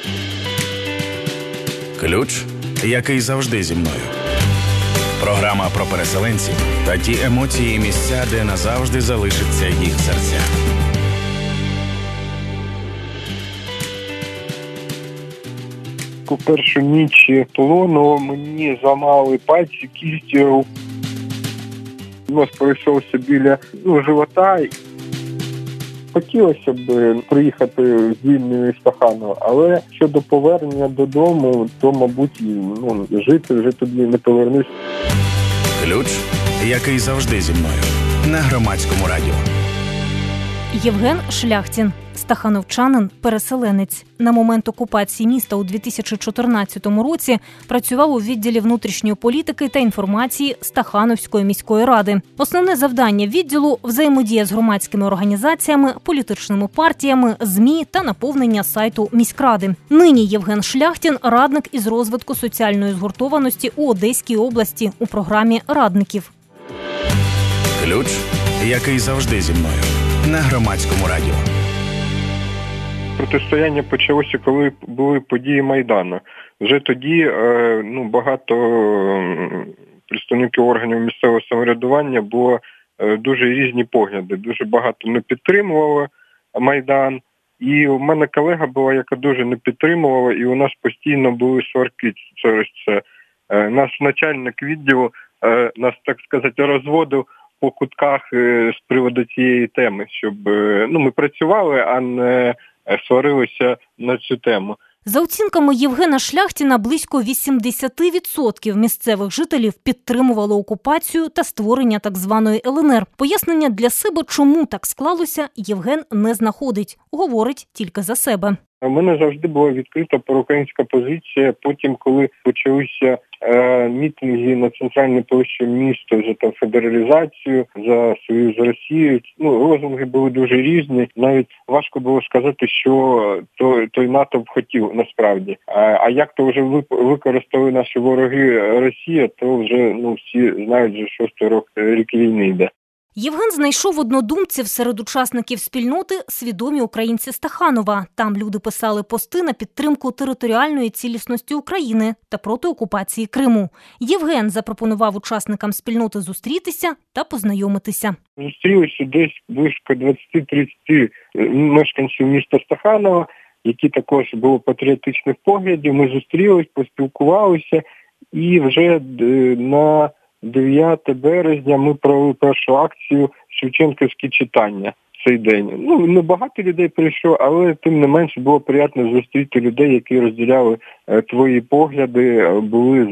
Ключ, який завжди зі мною. Програма про переселенців та ті емоції і місця, де назавжди залишиться їх серця. У першу ніч полону мені зламали пальці, кістю. Нос пройшовся біля живота. Хотілося б приїхати звільненою з Стаханова, але щодо повернення додому, то, мабуть, жити вже тоді не повернусь. Ключ, який завжди зі мною. На Громадському радіо. Євген Шляхтін, стахановчанин, переселенець. На момент окупації міста у 2014 році працював у відділі внутрішньої політики та інформації Стахановської міської ради. Основне завдання відділу – взаємодія з громадськими організаціями, політичними партіями, ЗМІ та наповнення сайту міськради. Нині Євген Шляхтін – радник із розвитку соціальної згуртованості у Одеській області у програмі радників. Ключ, який завжди зі мною. На Громадському радіо. Протистояння почалося, коли були події Майдану. Вже тоді багато представників органів місцевого самоврядування було дуже різні погляди. Дуже багато не підтримувало Майдан. І у мене колега була, яка дуже не підтримувала, і у нас постійно були сварки через це. Наш начальник відділу нас, так сказати, розводив по кутках з приводу цієї теми, щоб ми працювали, а не сварилися на цю тему. За оцінками Євгена Шляхтіна, близько 80% місцевих жителів підтримували окупацію та створення так званої ЛНР. Пояснення для себе, чому так склалося, Євген не знаходить. Говорить тільки за себе. У мене завжди була відкрита проукраїнська позиція. Потім, коли почалися мітинги на центральній площі міста за федералізацію, за союз з Росією, лозунги були дуже різні. Навіть важко було сказати, що той натовп хотів насправді. А як то вже використали наші вороги Росія, то вже всі знають, що 6-й рік війни йде. Євген знайшов однодумців серед учасників спільноти «Свідомі українці Стаханова». Там люди писали пости на підтримку територіальної цілісності України та проти окупації Криму. Євген запропонував учасникам спільноти зустрітися та познайомитися. Зустрілися десь близько 20-30 мешканців міста Стаханова, які також були патріотичних поглядів. Ми зустрілись, поспілкувалися і вже на 9 березня ми провели першу акцію «Шевченківські читання» в цей день. Не багато людей прийшло, але тим не менше було приємно зустріти людей, які розділяли твої погляди, були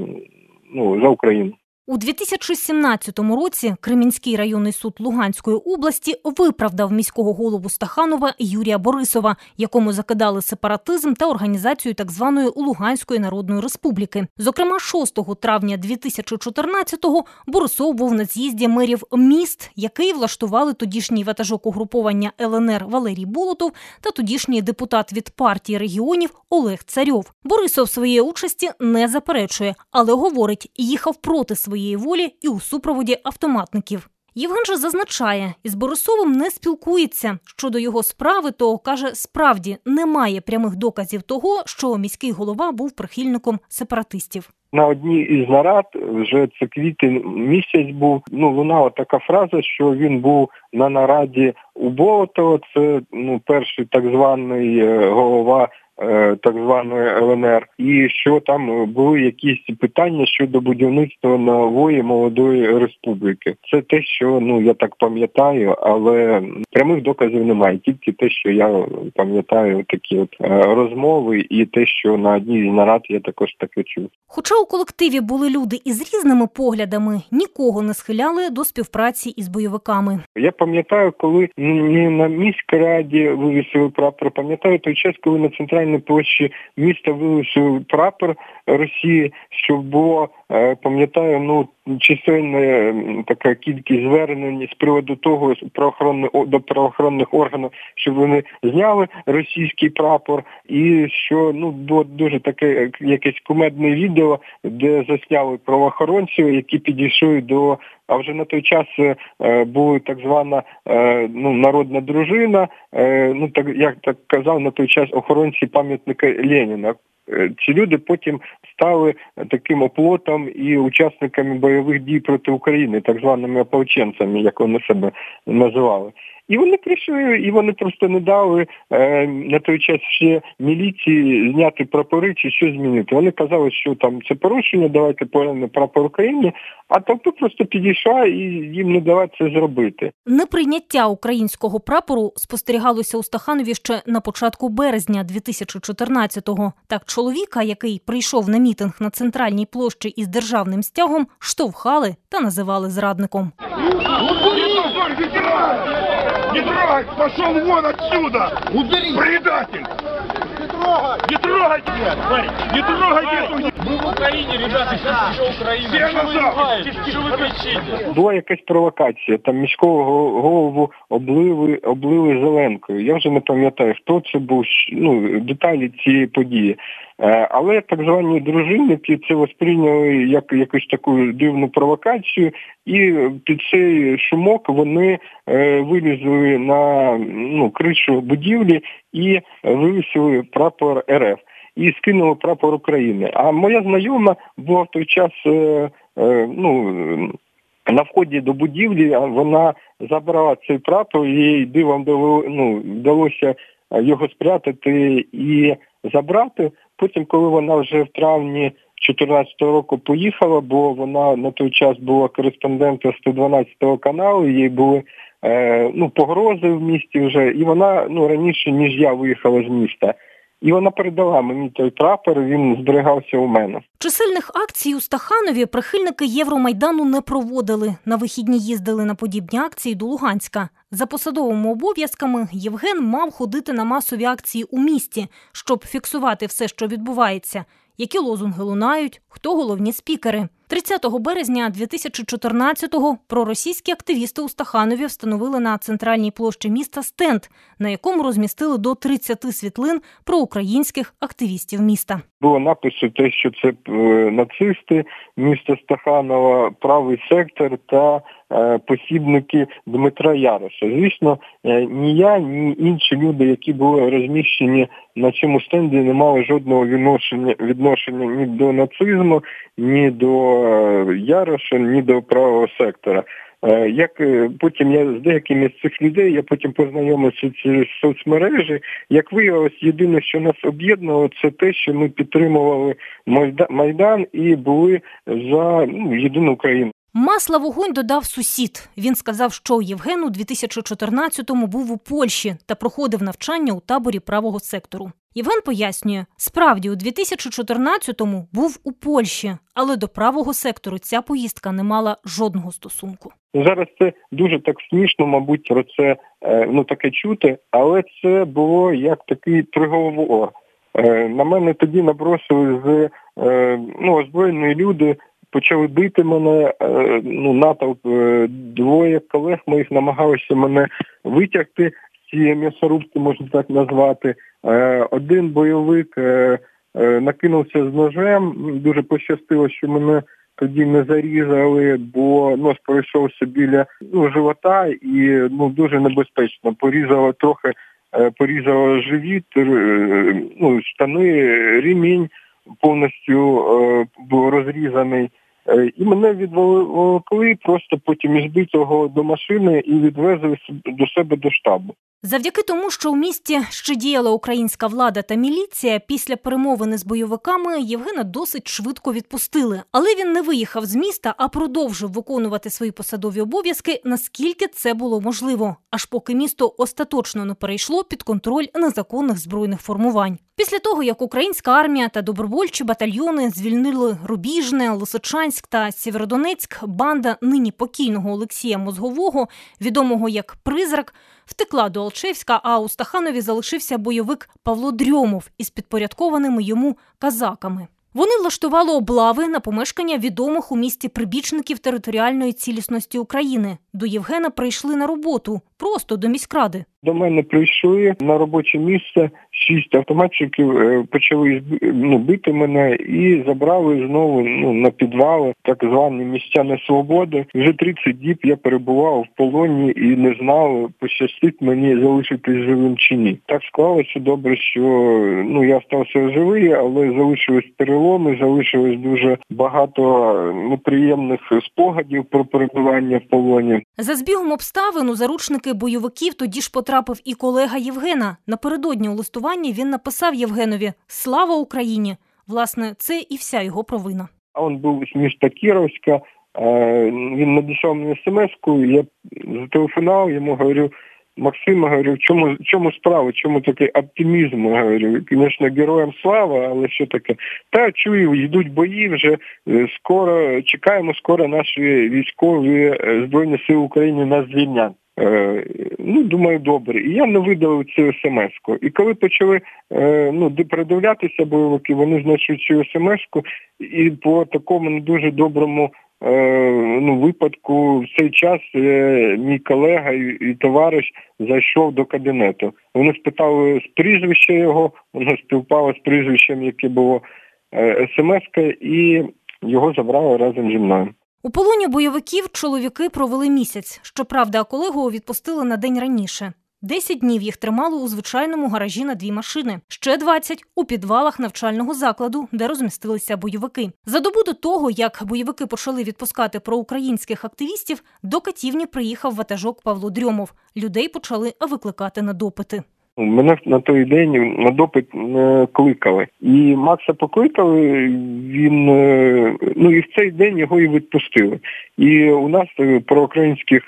за Україну. У 2017 році Кремінський районний суд Луганської області виправдав міського голову Стаханова Юрія Борисова, якому закидали сепаратизм та організацію так званої Луганської Народної Республіки. Зокрема, 6 травня 2014-го Борисов був на з'їзді мерів міст, який влаштували тодішній ватажок угруповання ЛНР Валерій Болотов та тодішній депутат від партії регіонів Олег Царьов. Борисов своєї участі не заперечує, але говорить, їхав проти своєї волі і у супроводі автоматників. Євген же зазначає, із Борисовим не спілкується. Щодо його справи, то, каже, справді немає прямих доказів того, що міський голова був прихильником сепаратистів. На одній із нарад, вже це квітень місяць був, лунала така фраза, що він був на нараді у Болотова, це перший так званий голова так званої ЛНР, і що там були якісь питання щодо будівництва нової молодої республіки. Це те, що, я так пам'ятаю, але прямих доказів немає, тільки те, що я пам'ятаю такі розмови і те, що на одній з нарад я також таке чув. Хоча у колективі були люди із різними поглядами, нікого не схиляли до співпраці із бойовиками. Я пам'ятаю, коли на міській раді вивісили прапор, пам'ятаю той час, коли на центральній площі міста вивісили прапор Росії, щоб було пам'ятаю, чисельна така кількість звернень з приводу того до правоохоронних органів, щоб вони зняли російський прапор, і що було дуже таке якесь кумедне відео, де засняли правоохоронців, які підійшли до, а вже на той час була так звана народна дружина, як так казав на той час охоронці пам'ятника Леніна. Ці люди потім стали таким оплотом і учасниками бойових дій проти України, так званими ополченцями, як вони себе називали. І вони прийшли, і вони просто не дали на той час ще міліції зняти прапори чи щось змінити. Вони казали, що там це порушення, давайте повернемо прапор України, а толпа просто підійшла і їм не дала це зробити. Неприйняття українського прапору спостерігалося у Стаханові ще на початку березня 2014-го. Так чоловіка, який прийшов на мітинг на центральній площі із державним стягом, штовхали та називали зрадником. Не трогай! Пошел вон отсюда! Убери! Предатель! Не трогай! Не трогайте! Не трогайте! Мы в Украине, ребята, сейчас уже Украина. Что вы кричите? Була якась провокація, там міського голову облили зеленкою. Я вже не пам'ятаю, хто це був, деталі цієї події. Але так звані дружинники це восприйняли як якусь таку дивну провокацію, і під цей шумок вони вилізли на кришу будівлі і вивісили прапор РФ. І скинули прапор України. А моя знайома була в той час, на вході до будівлі, вона забрала цей прапор, їй дивом вдалося його спрятати і забрати. Потім, коли вона вже в травні 2014 року поїхала, бо вона на той час була кореспондентом 112 каналу, їй були погрози в місті вже, і вона раніше, ніж я виїхала з міста. І вона передала мені той прапор, він зберігався у мене. Чисельних акцій у Стаханові прихильники Євромайдану не проводили. На вихідні їздили на подібні акції до Луганська. За посадовими обов'язками Євген мав ходити на масові акції у місті, щоб фіксувати все, що відбувається. Які лозунги лунають, хто головні спікери. 30 березня 2014-го проросійські активісти у Стаханові встановили на центральній площі міста стенд, на якому розмістили до 30 світлин проукраїнських активістів міста. Було написано те, що це нацисти міста Стаханова, правий сектор та посібники Дмитра Яроша. Звісно, ні я, ні інші люди, які були розміщені на цьому стенді, не мали жодного відношення ні до нацизму, ні до Яроша, ні до правого сектора. Як потім я з деякими з цих людей, я потім познайомився через соцмережі, як виявилось, єдине, що нас об'єднало, це те, що ми підтримували Майдан і були за єдину Україну. Масла в огонь додав сусід. Він сказав, що Євген у 2014-му був у Польщі та проходив навчання у таборі правого сектору. Євген пояснює, справді у 2014-му був у Польщі, але до правого сектору ця поїздка не мала жодного стосунку. Зараз це дуже так смішно, мабуть, про це таке чути, але це було як такий приговор. На мене тоді набросили озброєні люди, почали бити мене, натовп, двоє колег моїх намагалися мене витягти з цієї м'ясорубки, можна так назвати. Один бойовик накинувся з ножем, дуже пощастило, що мене тоді не зарізали, бо нож пройшовся біля живота і дуже небезпечно. Порізало живіт, штани, ремінь повністю був розрізаний. І мене відволокли просто потім із битого до машини і відвезли до себе до штабу. Завдяки тому, що у місті ще діяла українська влада та міліція, після перемовини з бойовиками Євгена досить швидко відпустили. Але він не виїхав з міста, а продовжив виконувати свої посадові обов'язки, наскільки це було можливо, аж поки місто остаточно не перейшло під контроль незаконних збройних формувань. Після того, як українська армія та добровольчі батальйони звільнили Рубіжне, Лисичанськ та Сєвєродонецьк, банда нині покійного Олексія Мозгового, відомого як «Призрак», втекла до Алчевська, а у Стаханові залишився бойовик Павло Дрьомов із підпорядкованими йому казаками. Вони влаштували облави на помешкання відомих у місті прибічників територіальної цілісності України. До Євгена прийшли на роботу, просто до міськради. До мене прийшли на робоче місце, 6 автоматчиків почали бити мене і забрали знову на підвали, так звані місця несвободи. Вже 30 діб я перебував в полоні і не знав, пощастить мені залишитись живим чи ні. Так склалося добре, що я стався живий, але залишились переломи, залишилось дуже багато неприємних спогадів про перебування в полоні. За збігом обставин у заручники бойовиків тоді ж потрапив і колега Євгена. Напередодні у листуванні він написав Євгенові «Слава Україні!». Власне, це і вся його провина. А він був з міста Кіровська, він надійшов мені смс-ку, я зателефонував, йому говорю: Максим, говорю, в чому справа, чому такий оптимізм, говорю, звісно, героям слава, але що таке? Та чую, йдуть бої вже, чекаємо, скоро наші військові Збройні Сили України нас звільнять. Думаю, добре. І я не видалив цю смс-ку. І коли почали передивлятися бойовики, вони знайшли цю смс-ку, і по такому не дуже доброму випадку в цей час мій колега і товариш зайшов до кабінету. Вони спитали з прізвища його, воно співпало з прізвищем, яке було смс-ка, і його забрали разом зі мною. У полоні бойовиків чоловіки провели місяць. Щоправда, колегу відпустили на день раніше. 10 днів їх тримали у звичайному гаражі на 2 машини. Ще 20 – у підвалах навчального закладу, де розмістилися бойовики. За добу до того, як бойовики почали відпускати проукраїнських активістів, до катівні приїхав ватажок Павло Дрьомов. Людей почали викликати на допити. Мене на той день на допит не кликали. І Макса покликали, він, і в цей день його і відпустили. І у нас проукраїнських,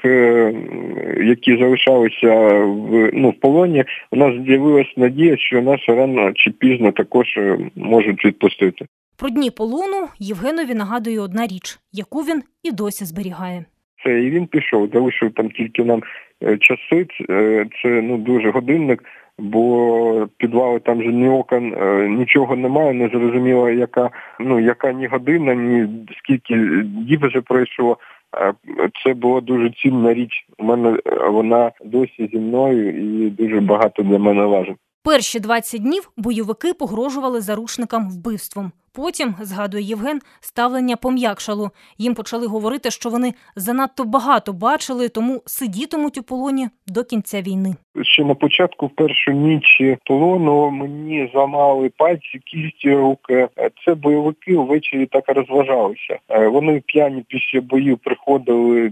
які залишалися в полоні, у нас з'явилась надія, що нас рано чи пізно також можуть відпустити. Про дні полону Євгенові нагадує одна річ, яку він і досі зберігає. І він пішов, залишив там тільки нам часи, це дуже годинник, бо підвали там же ні окон, нічого немає, не зрозуміло, яка ні година, ні скільки діб вже пройшло. Це була дуже цінна річ. У мене вона досі зі мною і дуже багато для мене важить. Перші 20 днів бойовики погрожували заручникам вбивством. Потім, згадує Євген, ставлення пом'якшало. Їм почали говорити, що вони занадто багато бачили, тому сидітимуть у полоні до кінця війни. Ще на початку, в першу ніч полону, мені зламали пальці, кісті, руки. Це бойовики ввечері так розважалися. Вони п'яні після боїв приходили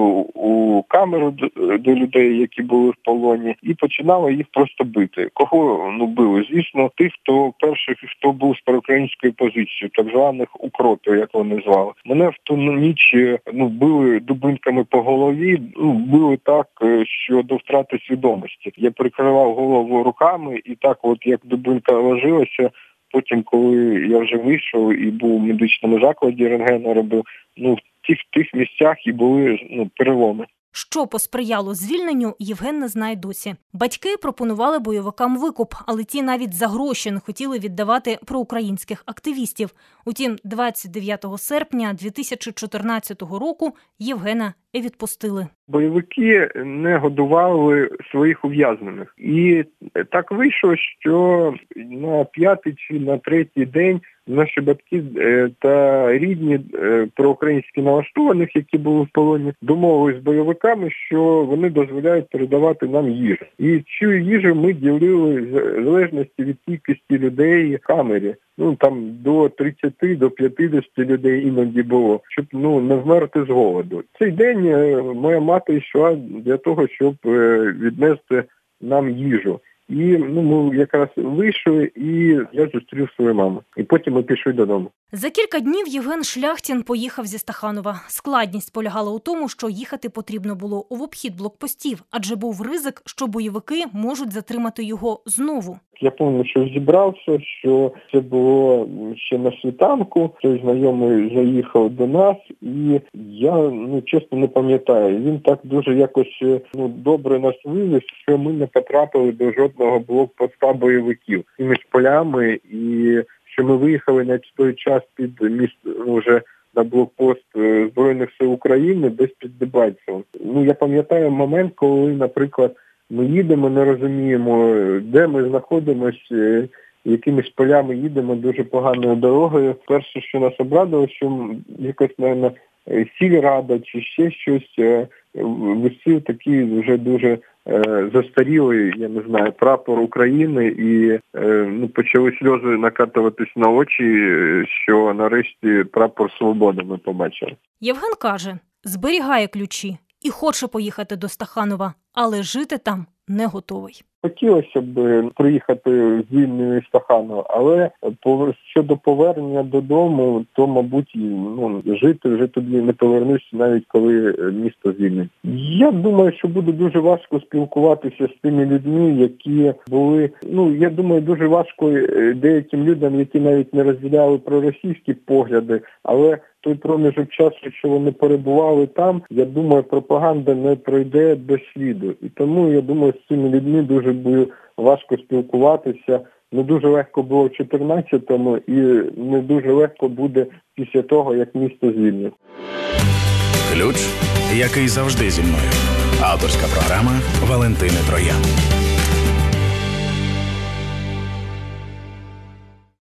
у камеру до людей, які були в полоні, і починали їх просто бити. Кого били? Звісно, тих, хто був з проукраїнської позиції, так званих укропів, як вони звали. Мене в ту ніч били дубинками по голові, били так, що до втрати свідомості. Я прикривав голову руками, і так як дубинка ложилася, потім, коли я вже вийшов і був у медичному закладі, рентген робив, в тих місцях і були переломи. Що посприяло звільненню, Євген не знає досі. Батьки пропонували бойовикам викуп, але ті навіть за гроші не хотіли віддавати проукраїнських активістів. Утім, 29 серпня 2014 року Євгена відпустили. Бойовики не годували своїх ув'язнених. І так вийшло, що на 5-й чи на 3-й день наші батьки та рідні проукраїнські налаштованих, які були в полоні, домовились з бойовиками, що вони дозволяють передавати нам їжу. І цю їжу ми ділили в залежності від кількості людей в камері. Там до 30, до 50 людей іноді було, щоб не вмерти з голоду. Цей день моя мати йшла для того, щоб віднести нам їжу. І ми якраз вийшли, і я зустрів свою маму. І потім ми пішли додому. За кілька днів Євген Шляхтін поїхав зі Стаханова. Складність полягала у тому, що їхати потрібно було в обхід блокпостів, адже був ризик, що бойовики можуть затримати його знову. Я пам'ятаю, що зібрався, що це було ще на світанку. Цей знайомий заїхав до нас, і я, чесно, не пам'ятаю. Він так дуже якось добре нас вивез, що ми не потрапили до жодного блокпоста бойовиків. Цими полями і що ми виїхали на той час під вже на блокпост Збройних сил України десь під Дебальцевим. Я пам'ятаю момент, коли, наприклад, ми їдемо, не розуміємо, де ми знаходимося, якимись полями їдемо дуже поганою дорогою. Перше, що нас обрадило, що якось, мабуть, сільрада чи ще щось, висів такий вже дуже застарілий, я не знаю, прапор України, і почали сльози накатуватись на очі, що нарешті прапор свободи ми побачили. Євген каже, зберігає ключі і хоче поїхати до Стаханова, але жити там не готовий. Хотілося б приїхати з вільної Стаханова, але щодо повернення додому, то, мабуть, жити вже тоді не повернусь, навіть коли місто звільнить. Я думаю, що буде дуже важко спілкуватися з тими людьми, які були, я думаю, дуже важко деяким людям, які навіть не розділяли проросійські погляди, але той проміжок часу, що вони перебували там, я думаю, пропаганда не пройде без сліду. І тому, я думаю, з цими людьми дуже буде важко спілкуватися. Не дуже легко було в 14-му і не дуже легко буде після того, як місто звільнить. Ключ, який завжди зі мною. Авторська програма Валентини Троян.